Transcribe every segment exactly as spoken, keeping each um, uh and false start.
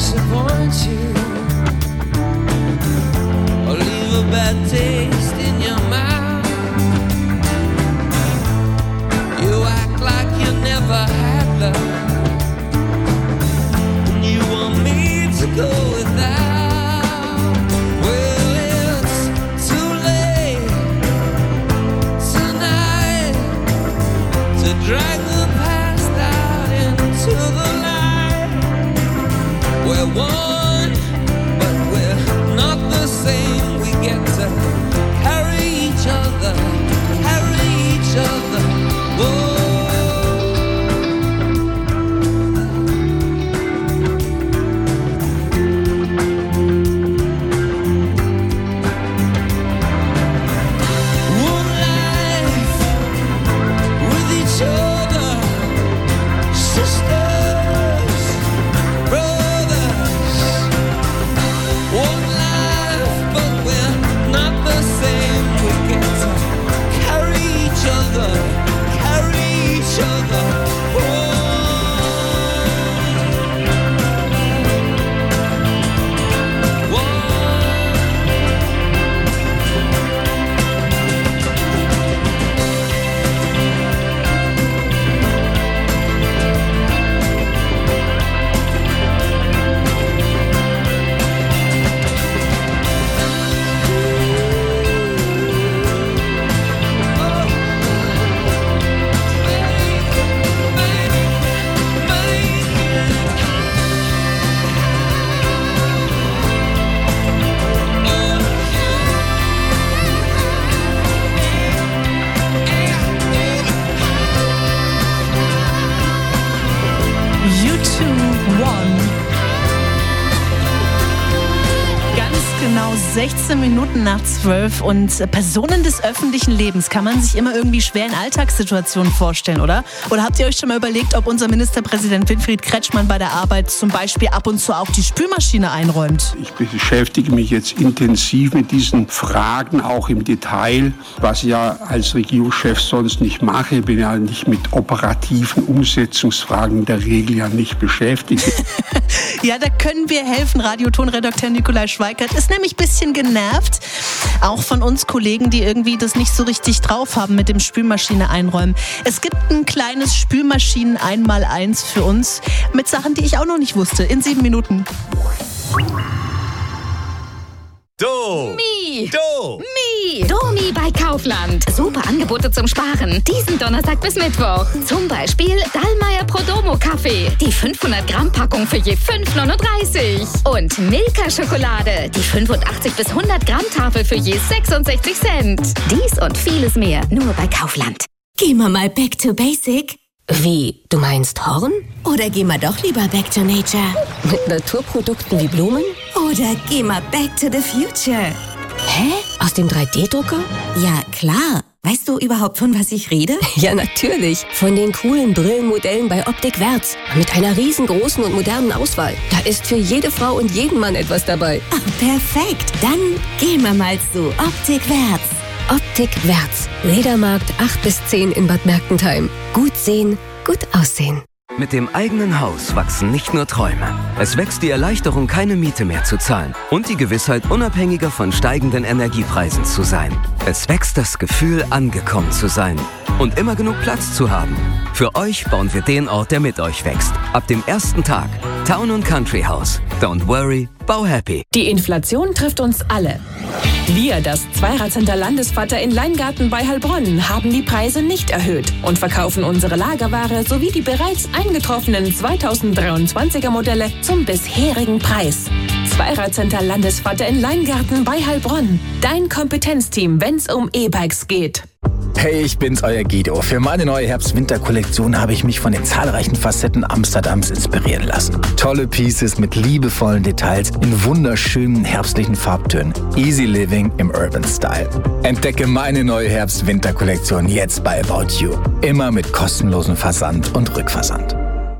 disappoint you or leave a bad taste in your mouth. You act like you never had love, and you want me to go without. Well, it's too late tonight to drag the past out into the light. We're one, but we're not the same. We get to carry each other, carry each other. Whoa. sechzehn Minuten nach zwölf und Personen des öffentlichen Lebens kann man sich immer irgendwie schwer in Alltagssituationen vorstellen, oder? Oder habt ihr euch schon mal überlegt, ob unser Ministerpräsident Winfried Kretschmann bei der Arbeit zum Beispiel ab und zu auch die Spülmaschine einräumt? Ich beschäftige mich jetzt intensiv mit diesen Fragen, auch im Detail, was ich ja als Regierungschef sonst nicht mache. Ich bin ja nicht mit operativen Umsetzungsfragen in der Regel ja nicht beschäftigt. Ja, da können wir helfen. Radiotonredakteur Nikolai Schweikert ist nämlich ein bisschen genervt. Auch von uns Kollegen, die irgendwie das nicht so richtig drauf haben mit dem Spülmaschine einräumen. Es gibt ein kleines Spülmaschinen-Einmaleins für uns mit Sachen, die ich auch noch nicht wusste. In sieben Minuten. Do. Mi. Do. Mi. Domi bei Kaufland. Super Angebote zum Sparen. Diesen Donnerstag bis Mittwoch. Zum Beispiel Dallmayr Prodomo Kaffee. Die fünfhundert Gramm Packung für je fünf neununddreißig. Und Milka Schokolade. Die fünfundachtzig bis hundert Gramm Tafel für je sechsundsechzig Cent. Dies und vieles mehr nur bei Kaufland. Gehen wir mal back to basic. Wie? Du meinst Horn? Oder gehen wir doch lieber back to nature? Mit Naturprodukten wie Blumen? Oder gehen wir back to the future? Hä? Aus dem drei D Drucker? Ja, klar. Weißt du überhaupt, von was ich rede? Ja, natürlich. Von den coolen Brillenmodellen bei Optik Werts. Mit einer riesengroßen und modernen Auswahl. Da ist für jede Frau und jeden Mann etwas dabei. Oh, perfekt. Dann gehen wir mal zu Optik Werts. Optik Werts. Ledermarkt acht bis zehn in Bad Mergentheim. Gut sehen, gut aussehen. Mit dem eigenen Haus wachsen nicht nur Träume. Es wächst die Erleichterung, keine Miete mehr zu zahlen und die Gewissheit, unabhängiger von steigenden Energiepreisen zu sein. Es wächst das Gefühl, angekommen zu sein und immer genug Platz zu haben. Für euch bauen wir den Ort, der mit euch wächst. Ab dem ersten Tag. Town und Country House. Don't worry, bau happy. Die Inflation trifft uns alle. Wir, das Zweirad-Center Landesvater in Leingarten bei Heilbronn, haben die Preise nicht erhöht und verkaufen unsere Lagerware sowie die bereits eingetroffenen zweitausenddreiundzwanziger Modelle zum bisherigen Preis. Zweirad-Center Landesvater in Leingarten bei Heilbronn. Dein Kompetenzteam, wenn's um E-Bikes geht. Hey, ich bin's, euer Guido. Für meine neue Herbst-Winter-Kollektion habe ich mich von den zahlreichen Facetten Amsterdams inspirieren lassen. Tolle Pieces mit liebevollen Details in wunderschönen herbstlichen Farbtönen. Easy Living im Urban Style. Entdecke meine neue Herbst-Winter-Kollektion jetzt bei About You. Immer mit kostenlosem Versand und Rückversand.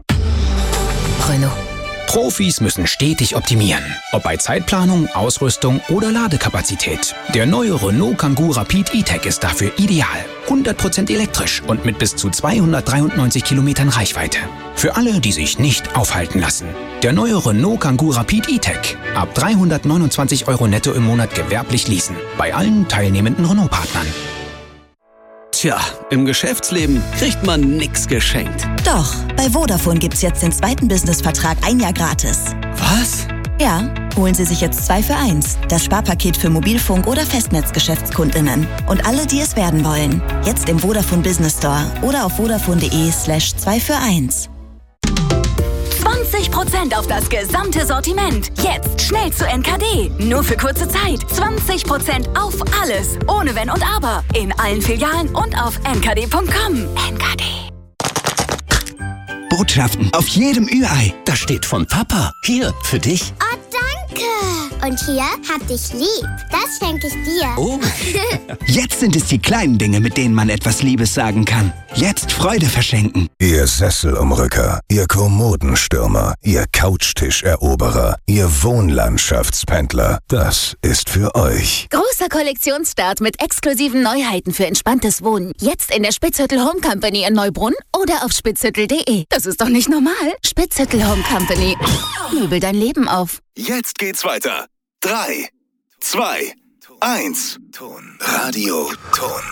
Renault. Profis müssen stetig optimieren. Ob bei Zeitplanung, Ausrüstung oder Ladekapazität. Der neue Renault Kangoo Rapid E-Tech ist dafür ideal. hundert Prozent elektrisch und mit bis zu zweihundertdreiundneunzig Kilometern Reichweite. Für alle, die sich nicht aufhalten lassen. Der neue Renault Kangoo Rapid E-Tech. Ab dreihundertneunundzwanzig Euro netto im Monat gewerblich leasen. Bei allen teilnehmenden Renault-Partnern. Tja, im Geschäftsleben kriegt man nix geschenkt. Doch, bei Vodafone gibt's jetzt den zweiten Businessvertrag ein Jahr gratis. Was? Ja, holen Sie sich jetzt zwei für eins. Das Sparpaket für Mobilfunk- oder Festnetzgeschäftskundinnen. Und alle, die es werden wollen. Jetzt im Vodafone Business Store oder auf vodafone.de slash zwei für eins. zwanzig Prozent auf das gesamte Sortiment. Jetzt schnell zu N K D. Nur für kurze Zeit. zwanzig Prozent auf alles. Ohne Wenn und Aber. In allen Filialen und auf n k d punkt com. N K D. Botschaften auf jedem Ü-Ei. Das steht von Papa. Hier, für dich. Oh, danke. Und hier, hab dich lieb. Das schenke ich dir. Oh. Jetzt sind es die kleinen Dinge, mit denen man etwas Liebes sagen kann. Jetzt Freude verschenken. Ihr Sesselumrücker, Ihr Kommodenstürmer, Ihr Couchtischeroberer, Ihr Wohnlandschaftspendler. Das ist für euch. Großer Kollektionsstart mit exklusiven Neuheiten für entspanntes Wohnen. Jetzt in der Spitzhüttel Home Company in Neubrunn oder auf spitzhüttel punkt de. Das ist doch nicht normal. Spitzhüttel Home Company. Möbel dein Leben auf. Jetzt geht's weiter. Drei, zwei, eins. Ton. Radio Ton.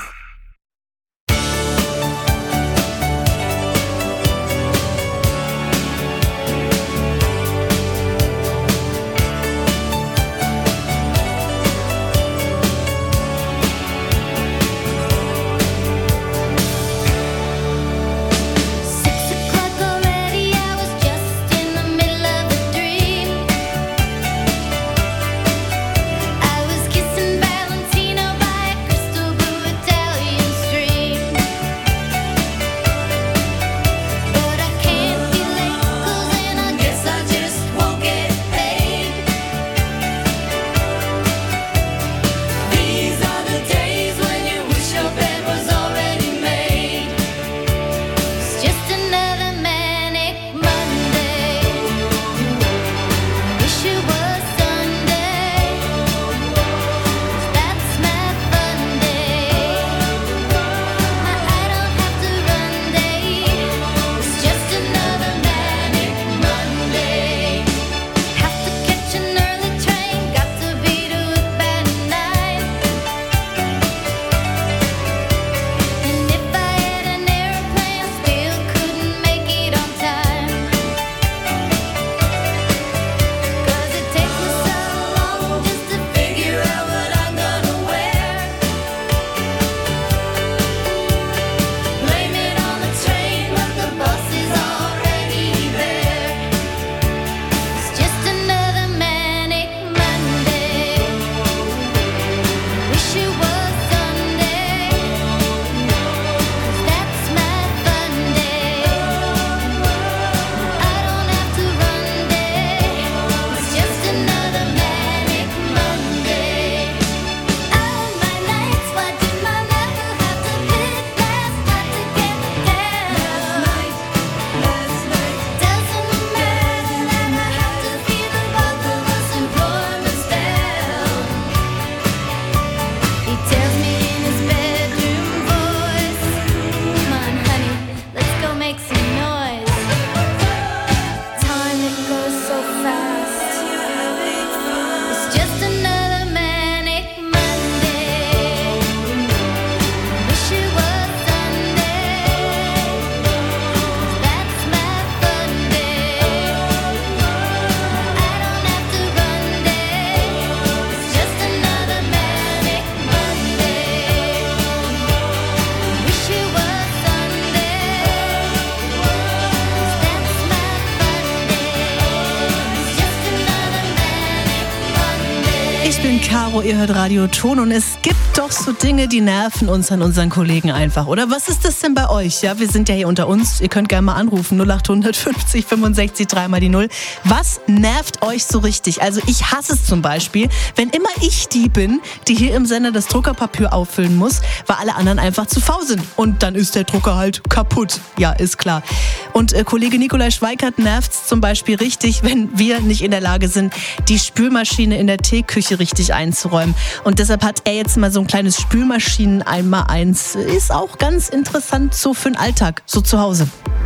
Caro, ihr hört Radio Ton und es gibt doch so Dinge, die nerven uns an unseren Kollegen einfach, oder? Was ist das denn bei euch? Ja, wir sind ja hier unter uns. Ihr könnt gerne mal anrufen. null acht fünfzig fünfundsechzig dreimal die null. Was nervt euch so richtig? Also ich hasse es zum Beispiel, wenn immer ich die bin, die hier im Sender das Druckerpapier auffüllen muss, weil alle anderen einfach zu faul sind. Und dann ist der Drucker halt kaputt. Ja, ist klar. Und äh, Kollege Nikolai Schweikert nervt es zum Beispiel richtig, wenn wir nicht in der Lage sind, die Spülmaschine in der Teeküche richtig einzuräumen. Und deshalb hat er jetzt mal so ein kleines Spülmaschinen-Einmal-Eins. Ist auch ganz interessant so für den Alltag, so zu Hause.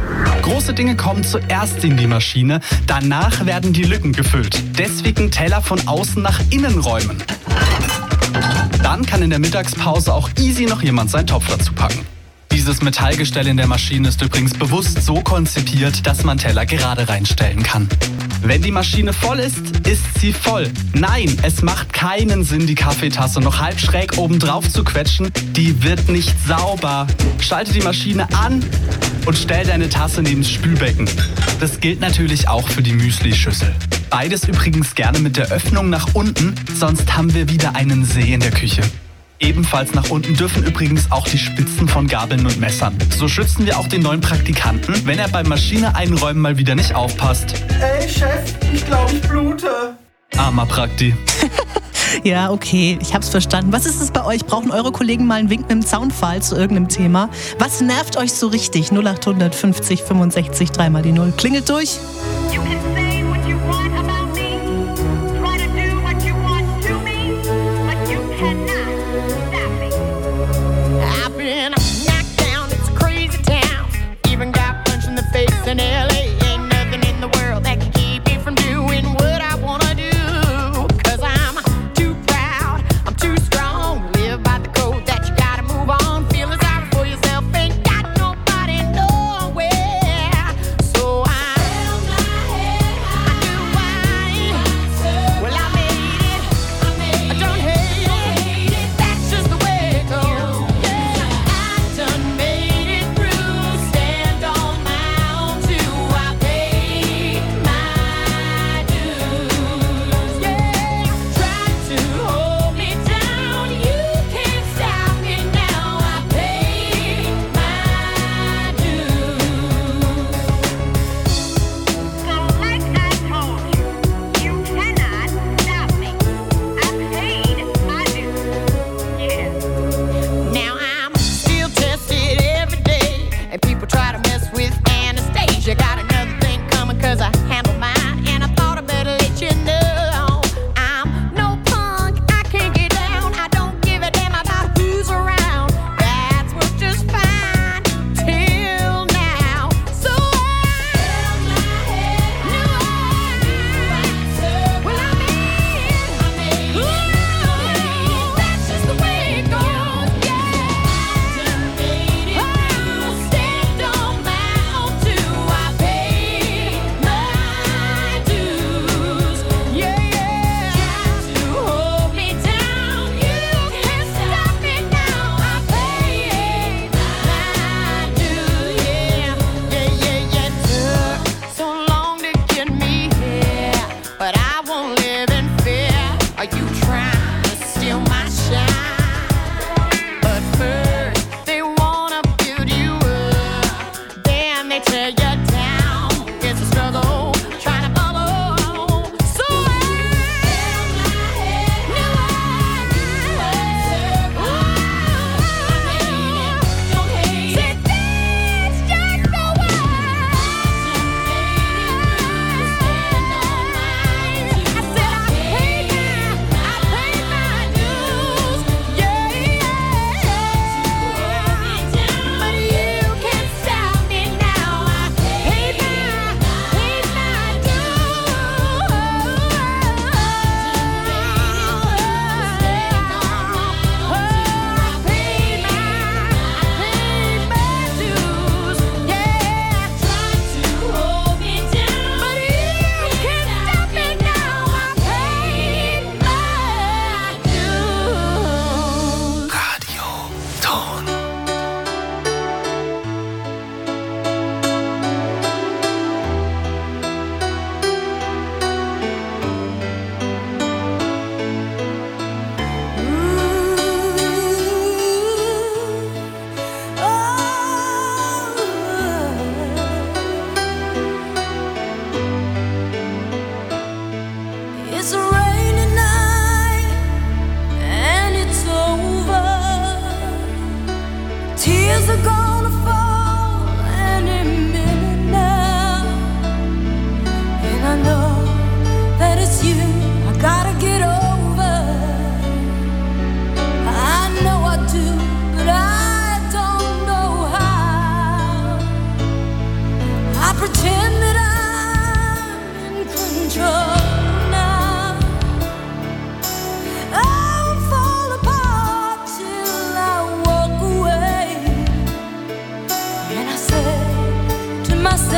Große Dinge kommen zuerst in die Maschine, danach werden die Lücken gefüllt. Deswegen Teller von außen nach innen räumen. Dann kann in der Mittagspause auch easy noch jemand seinen Topf dazu packen. Dieses Metallgestell in der Maschine ist übrigens bewusst so konzipiert, dass man Teller gerade reinstellen kann. Wenn die Maschine voll ist, ist sie voll. Nein, es macht keinen Sinn, die Kaffeetasse noch halb schräg oben drauf zu quetschen. Die wird nicht sauber. Schalte die Maschine an und stell deine Tasse neben das Spülbecken. Das gilt natürlich auch für die Müslischüssel. Beides übrigens gerne mit der Öffnung nach unten, sonst haben wir wieder einen See in der Küche. Ebenfalls nach unten dürfen übrigens auch die Spitzen von Gabeln und Messern. So schützen wir auch den neuen Praktikanten, wenn er beim Maschine einräumen mal wieder nicht aufpasst. Ey Chef, ich glaube ich blute. Armer Prakti. Ja, okay, ich hab's verstanden. Was ist es bei euch? Brauchen eure Kollegen mal einen Wink mit dem Zaunpfahl zu irgendeinem Thema? Was nervt euch so richtig? null acht fünfzig fünfundsechzig, dreimal die Null. Klingelt durch. In L A ain't nothing in the world that can keep me from doing what I wanna do. Cause I'm too proud, I'm too strong. Live by the code that you gotta move on. Feeling sorry for yourself, ain't got nobody nowhere. So I held my head high. I knew why. Well, I made it, I don't hate it. That's just the way it goes. I done made it through, stand on my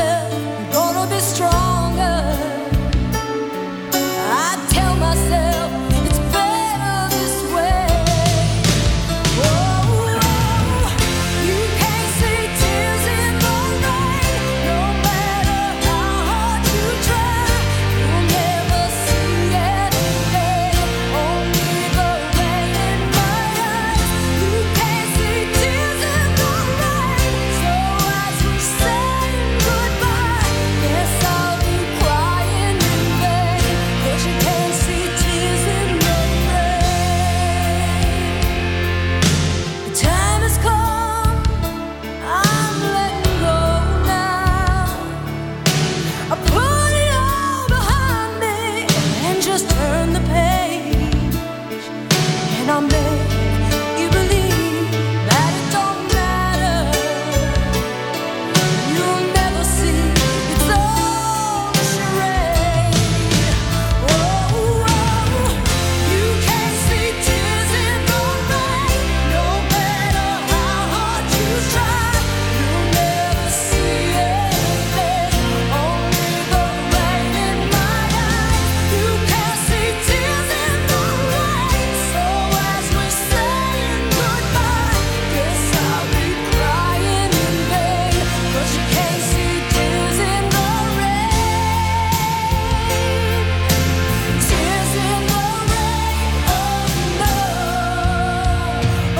myself, you're gonna be stronger. I tell myself it's better this way. Oh, you can't see tears in the rain, no matter how hard you try. You'll never see anything, only the rain in my eyes. You can't see tears in the rain, so as we say goodbye, guess I'll be crying in vain, 'cause you can't see tears in the rain. The time has come, I'm letting go now. I put it all behind me and just turn the page, and I'll make you believe that it don't matter. You'll never see it's all a charade. Oh, you can't see tears in the rain, no matter how hard you try. You'll never see anything, only the rain in my eyes. You can't see tears in the rain, so as we're saying goodbye, guess I'll be crying in vain, 'cause you can't see tears in the rain. Tears in the rain, oh no. Oh,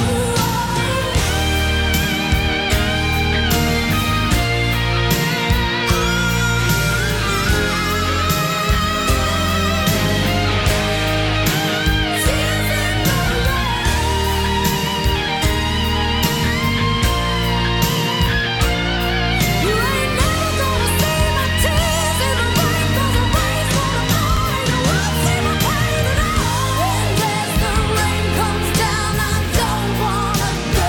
you ain't never gonna see my tears in the rain, 'cause the rain's gonna fall and you won't see my pain at all. And as the rain comes down, I don't wanna go.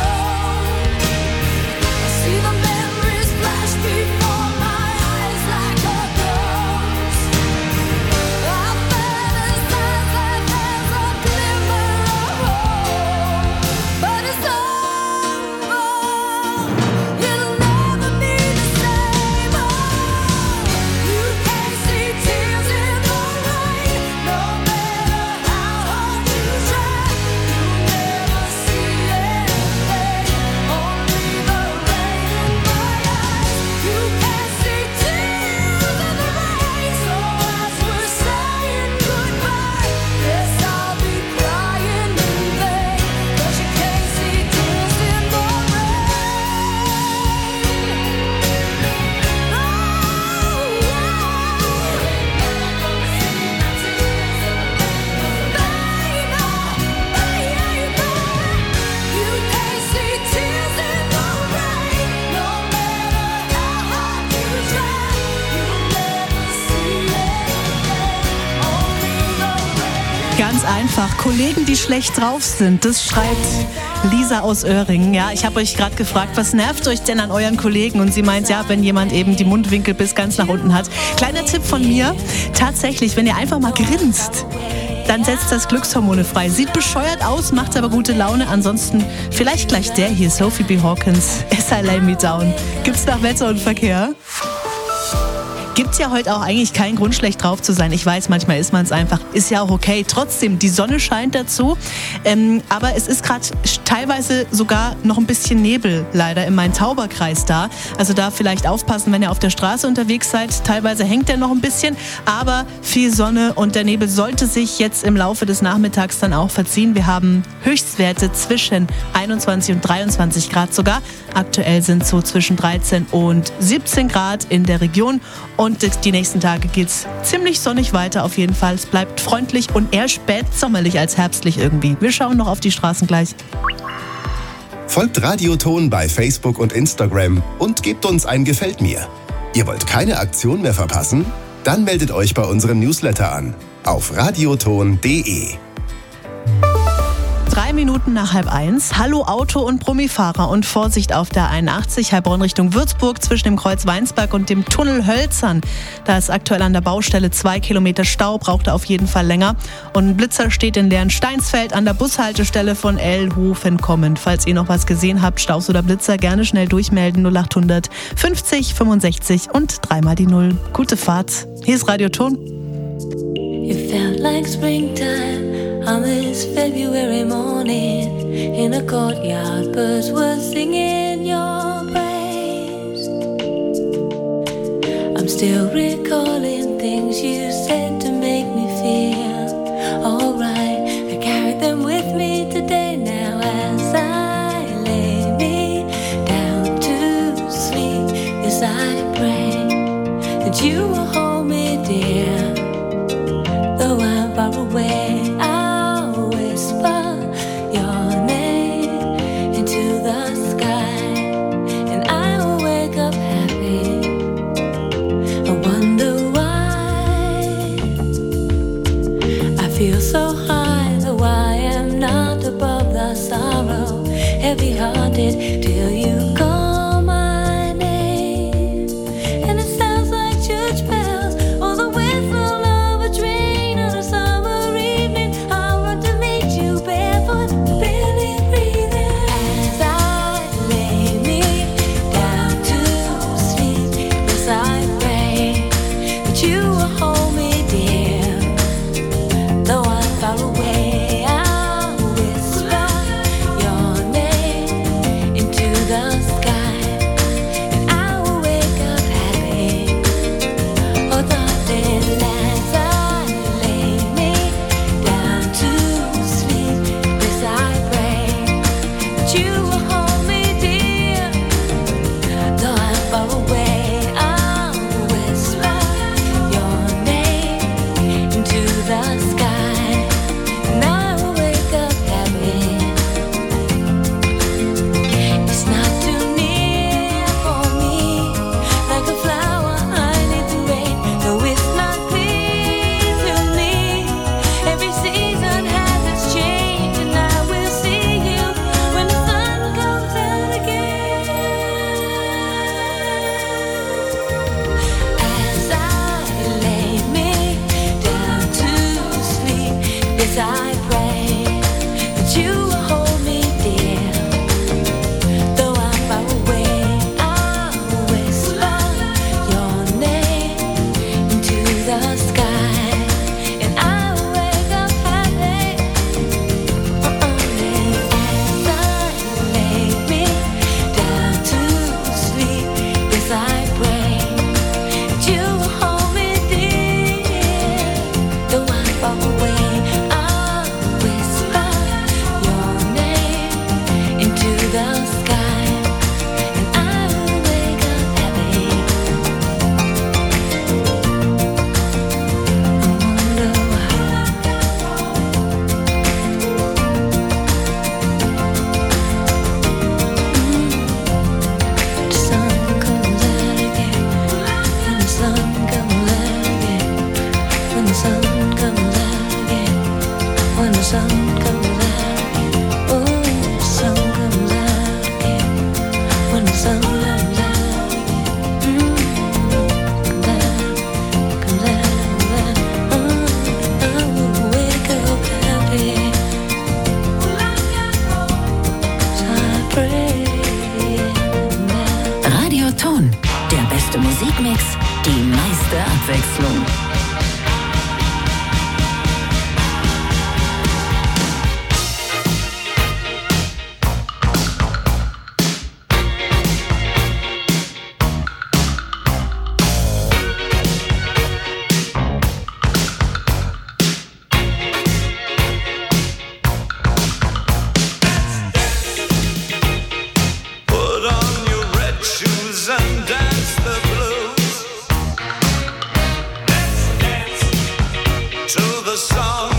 I see the memories flash before my eyes like a ghost. I fantasize like there's a glimmer of hope, but it's over. It'll never be the same. Oh, you can't see tears in the rain, no matter how hard you try. You'll never see anything, only the rain in my eyes. You can't see tears in the rain, so as we're saying goodbye, guess I'll be crying in vain, 'cause you can't see tears in the Ganz einfach. Kollegen, die schlecht drauf sind. Das schreibt Lisa aus Öhringen. Ja, ich habe euch gerade gefragt, was nervt euch denn an euren Kollegen? Und sie meint, ja, wenn jemand eben die Mundwinkel bis ganz nach unten hat. Kleiner Tipp von mir. Tatsächlich, wenn ihr einfach mal grinst, dann setzt das Glückshormone frei. Sieht bescheuert aus, macht aber gute Laune. Ansonsten vielleicht gleich der hier, Sophie B. Hawkins, As I Lay Me Down. Gibt's nach Wetter und Verkehr? Gibt's ja heute auch eigentlich keinen Grund, schlecht drauf zu sein. Ich weiß, manchmal ist man es einfach. Ist ja auch okay. Trotzdem, die Sonne scheint dazu. Ähm, aber es ist gerade teilweise sogar noch ein bisschen Nebel, leider, im Main-Tauber-Kreis da. Also da vielleicht aufpassen, wenn ihr auf der Straße unterwegs seid. Teilweise hängt der noch ein bisschen, aber viel Sonne und der Nebel sollte sich jetzt im Laufe des Nachmittags dann auch verziehen. Wir haben Höchstwerte zwischen einundzwanzig und dreiundzwanzig Grad sogar. Aktuell sind es so zwischen dreizehn und siebzehn Grad in der Region. Und die nächsten Tage geht's ziemlich sonnig weiter auf jeden Fall. Es bleibt freundlich und eher spätsommerlich als herbstlich irgendwie. Wir schauen noch auf die Straßen gleich. Folgt Radioton bei Facebook und Instagram und gebt uns ein Gefällt mir. Ihr wollt keine Aktion mehr verpassen? Dann meldet euch bei unserem Newsletter an auf radioton punkt de. Drei Minuten nach halb eins. Hallo Auto- und Brummifahrer und Vorsicht auf der einundachtzig Heilbronn Richtung Würzburg zwischen dem Kreuz Weinsberg und dem Tunnel Hölzern. Da ist aktuell an der Baustelle zwei Kilometer Stau, braucht er auf jeden Fall länger. Und ein Blitzer steht in Lernsteinsfeld an der Bushaltestelle von Ellhofen kommend. Falls ihr noch was gesehen habt, Staus oder Blitzer, gerne schnell durchmelden. null achthundert fünfzig fünfundsechzig und dreimal die Null. Gute Fahrt. Hier ist Radio Ton. It felt like springtime on this February morning. In a courtyard, birds were singing your praise. I'm still recalling things you said to make me feel alright. I carried them with me today now as I lay me down to sleep. Yes, I pray that you will hold me dear. Though I'm far away, I'll whisper your name into the sky, and I will wake up happy. I wonder why I feel so high, though I am not above the sorrow. Heavy-hearted till you call my name, and it sounds like church bells or the whistle of a train. Musikmix, die meiste Abwechslung. The song